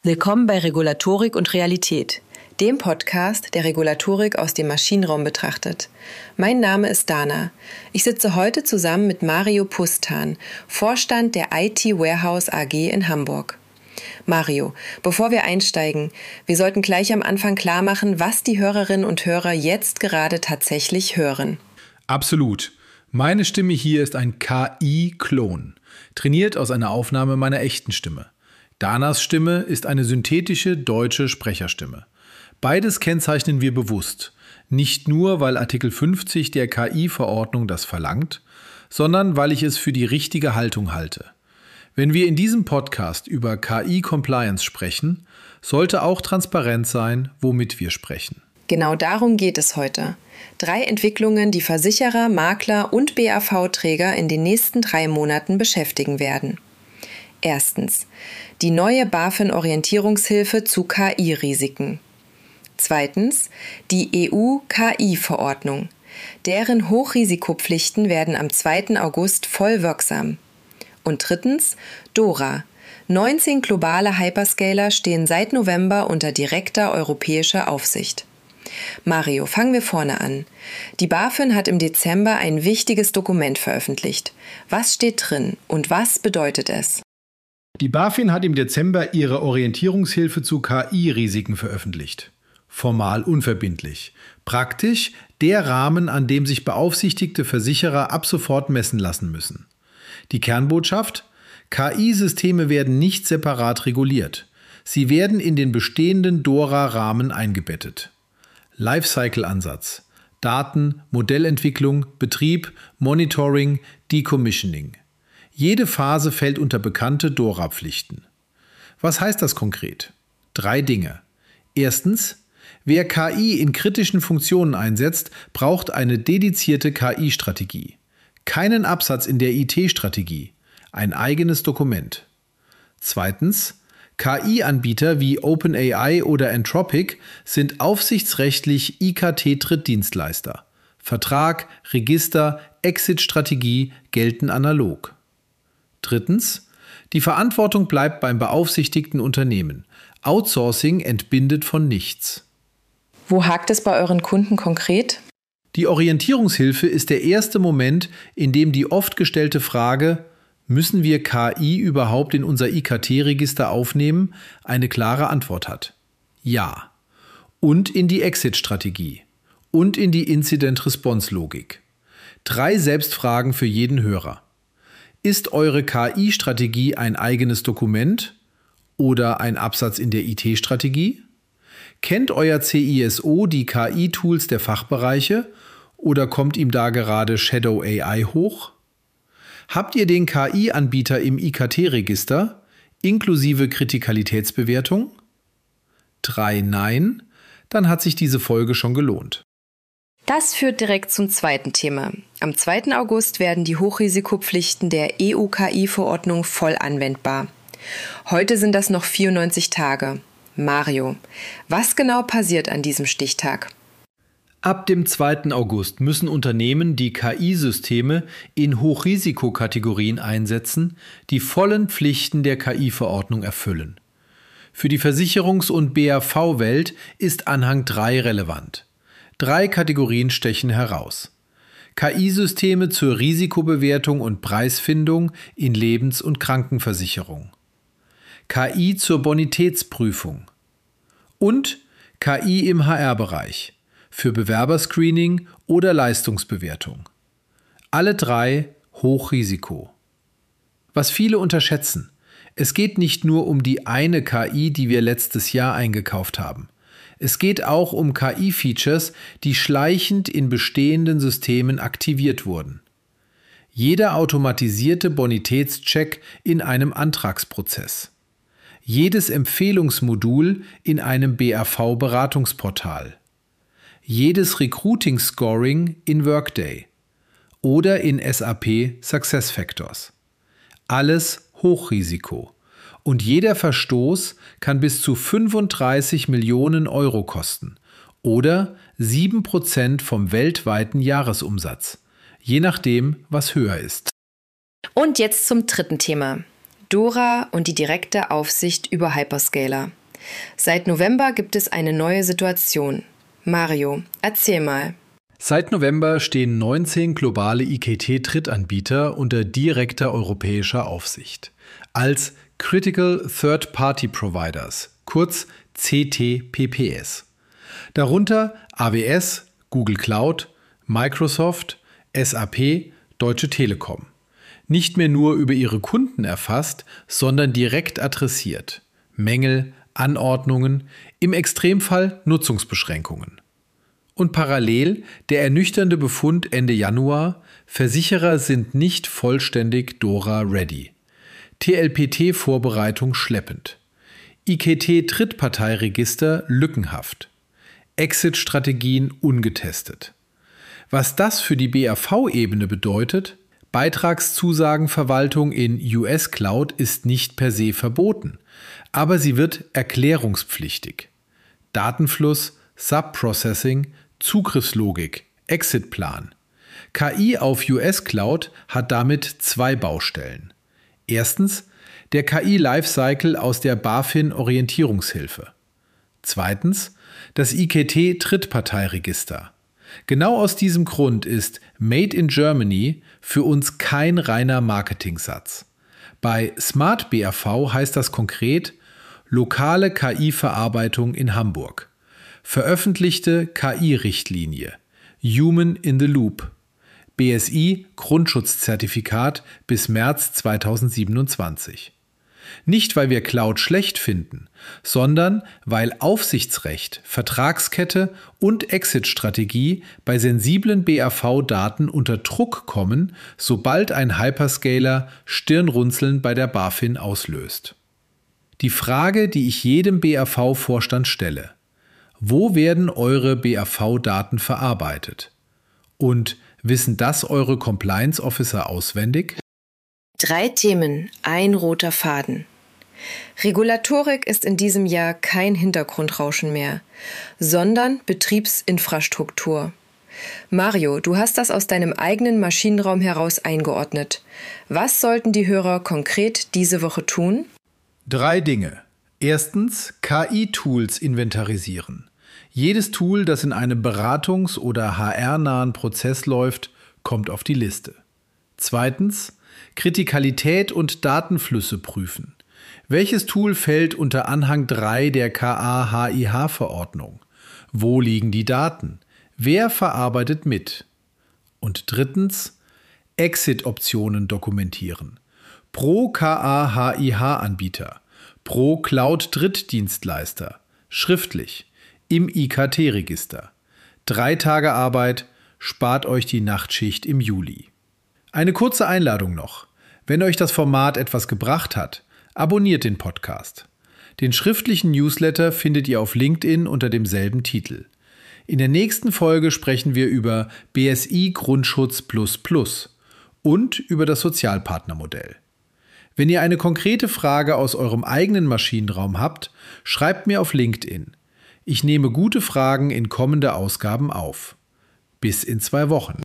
Willkommen bei Regulatorik und Realität, dem Podcast, der Regulatorik aus dem Maschinenraum betrachtet. Mein Name ist Dana. Ich sitze heute zusammen mit Mario Pustan, Vorstand der IT Warehouse AG in Hamburg. Mario, bevor wir einsteigen, wir sollten gleich am Anfang klar machen, was die Hörerinnen und Hörer jetzt gerade tatsächlich hören. Absolut. Meine Stimme hier ist ein KI-Klon, trainiert aus einer Aufnahme meiner echten Stimme. Danas Stimme ist eine synthetische deutsche Sprecherstimme. Beides kennzeichnen wir bewusst. Nicht nur, weil Artikel 50 der KI-Verordnung das verlangt, sondern weil ich es für die richtige Haltung halte. Wenn wir in diesem Podcast über KI-Compliance sprechen, sollte auch transparent sein, womit wir sprechen. Genau darum geht es heute. 3 Entwicklungen, die Versicherer, Makler und BAV-Träger in den nächsten 3 Monaten beschäftigen werden. Erstens. Die neue BaFin-Orientierungshilfe zu KI-Risiken. Zweitens. Die EU-KI-Verordnung. Deren Hochrisikopflichten werden am 2. August voll wirksam. Und drittens. DORA. 19 globale Hyperscaler stehen seit November unter direkter europäischer Aufsicht. Mario, fangen wir vorne an. Die BaFin hat im Dezember ein wichtiges Dokument veröffentlicht. Was steht drin und was bedeutet es? Die BaFin hat im Dezember ihre Orientierungshilfe zu KI-Risiken veröffentlicht. Formal unverbindlich. Praktisch der Rahmen, an dem sich beaufsichtigte Versicherer ab sofort messen lassen müssen. Die Kernbotschaft: KI-Systeme werden nicht separat reguliert. Sie werden in den bestehenden DORA-Rahmen eingebettet. Lifecycle-Ansatz: Daten, Modellentwicklung, Betrieb, Monitoring, Decommissioning. Jede Phase fällt unter bekannte DORA-Pflichten. Was heißt das konkret? 3 Dinge. Erstens: Wer KI in kritischen Funktionen einsetzt, braucht eine dedizierte KI-Strategie. Keinen Absatz in der IT-Strategie. Ein eigenes Dokument. Zweitens: KI-Anbieter wie OpenAI oder Anthropic sind aufsichtsrechtlich IKT-Drittdienstleister. Vertrag, Register, Exit-Strategie gelten analog. Drittens: Die Verantwortung bleibt beim beaufsichtigten Unternehmen. Outsourcing entbindet von nichts. Wo hakt es bei euren Kunden konkret? Die Orientierungshilfe ist der erste Moment, in dem die oft gestellte Frage: Müssen wir KI überhaupt in unser IKT-Register aufnehmen?, eine klare Antwort hat. Ja. Und in die Exit-Strategie. Und in die Incident-Response-Logik. 3 Selbstfragen für jeden Hörer. Ist eure KI-Strategie ein eigenes Dokument oder ein Absatz in der IT-Strategie? Kennt euer CISO die KI-Tools der Fachbereiche oder kommt ihm da gerade Shadow AI hoch? Habt ihr den KI-Anbieter im IKT-Register inklusive Kritikalitätsbewertung? 3 Nein, dann hat sich diese Folge schon gelohnt. Das führt direkt zum zweiten Thema. Am 2. August werden die Hochrisikopflichten der EU-KI-Verordnung voll anwendbar. Heute sind das noch 94 Tage. Mario, was genau passiert an diesem Stichtag? Ab dem 2. August müssen Unternehmen die KI-Systeme in Hochrisikokategorien einsetzen, die vollen Pflichten der KI-Verordnung erfüllen. Für die Versicherungs- und BAV-Welt ist Anhang 3 relevant. 3 Kategorien stechen heraus. KI-Systeme zur Risikobewertung und Preisfindung in Lebens- und Krankenversicherung. KI zur Bonitätsprüfung. Und KI im HR-Bereich für Bewerberscreening oder Leistungsbewertung. Alle 3 Hochrisiko. Was viele unterschätzen: Es geht nicht nur um die eine KI, die wir letztes Jahr eingekauft haben. Es geht auch um KI-Features, die schleichend in bestehenden Systemen aktiviert wurden. Jeder automatisierte Bonitätscheck in einem Antragsprozess. Jedes Empfehlungsmodul in einem BAV-Beratungsportal. Jedes Recruiting-Scoring in Workday oder in SAP SuccessFactors. Alles Hochrisiko. Und jeder Verstoß kann bis zu 35 Millionen Euro kosten oder 7% vom weltweiten Jahresumsatz, je nachdem, was höher ist. Und jetzt zum dritten Thema. DORA und die direkte Aufsicht über Hyperscaler. Seit November gibt es eine neue Situation. Mario, erzähl mal. Seit November stehen 19 globale IKT-Drittanbieter unter direkter europäischer Aufsicht als Critical Third-Party Providers, kurz CTPPS. Darunter AWS, Google Cloud, Microsoft, SAP, Deutsche Telekom. Nicht mehr nur über ihre Kunden erfasst, sondern direkt adressiert. Mängel, Anordnungen, im Extremfall Nutzungsbeschränkungen. Und parallel der ernüchternde Befund Ende Januar, Versicherer sind nicht vollständig DORA-ready. TLPT-Vorbereitung schleppend. IKT-Drittparteiregister lückenhaft. Exit-Strategien ungetestet. Was das für die BAV-Ebene bedeutet? Beitragszusagenverwaltung in US-Cloud ist nicht per se verboten, aber sie wird erklärungspflichtig. Datenfluss, Subprocessing, Zugriffslogik, Exitplan. KI auf US-Cloud hat damit 2 Baustellen. Erstens, der KI-Lifecycle aus der BaFin-Orientierungshilfe. Zweitens, das IKT-Drittparteiregister. Genau aus diesem Grund ist Made in Germany für uns kein reiner Marketingsatz. Bei Smart BAV heißt das konkret lokale KI-Verarbeitung in Hamburg. Veröffentlichte KI-Richtlinie, Human in the Loop, BSI Grundschutzzertifikat bis März 2027. Nicht, weil wir Cloud schlecht finden, sondern weil Aufsichtsrecht, Vertragskette und Exit-Strategie bei sensiblen BAV-Daten unter Druck kommen, sobald ein Hyperscaler Stirnrunzeln bei der BaFin auslöst. Die Frage, die ich jedem BAV-Vorstand stelle: Wo werden eure BAV-Daten verarbeitet? Und wissen das eure Compliance-Officer auswendig? 3 Themen, ein roter Faden. Regulatorik ist in diesem Jahr kein Hintergrundrauschen mehr, sondern Betriebsinfrastruktur. Mario, du hast das aus deinem eigenen Maschinenraum heraus eingeordnet. Was sollten die Hörer konkret diese Woche tun? 3 Dinge. Erstens, KI-Tools inventarisieren. Jedes Tool, das in einem beratungs- oder HR-nahen Prozess läuft, kommt auf die Liste. Zweitens, Kritikalität und Datenflüsse prüfen. Welches Tool fällt unter Anhang 3 der KA-HIH-Verordnung? Wo liegen die Daten? Wer verarbeitet mit? Und drittens, Exit-Optionen dokumentieren. Pro KA-HIH-Anbieter, pro Cloud-Drittdienstleister, schriftlich, im IKT-Register. 3 Tage Arbeit, spart euch die Nachtschicht im Juli. Eine kurze Einladung noch. Wenn euch das Format etwas gebracht hat, abonniert den Podcast. Den schriftlichen Newsletter findet ihr auf LinkedIn unter demselben Titel. In der nächsten Folge sprechen wir über BSI Grundschutz ++ und über das Sozialpartnermodell. Wenn ihr eine konkrete Frage aus eurem eigenen Maschinenraum habt, schreibt mir auf LinkedIn. Ich nehme gute Fragen in kommende Ausgaben auf. Bis in 2 Wochen.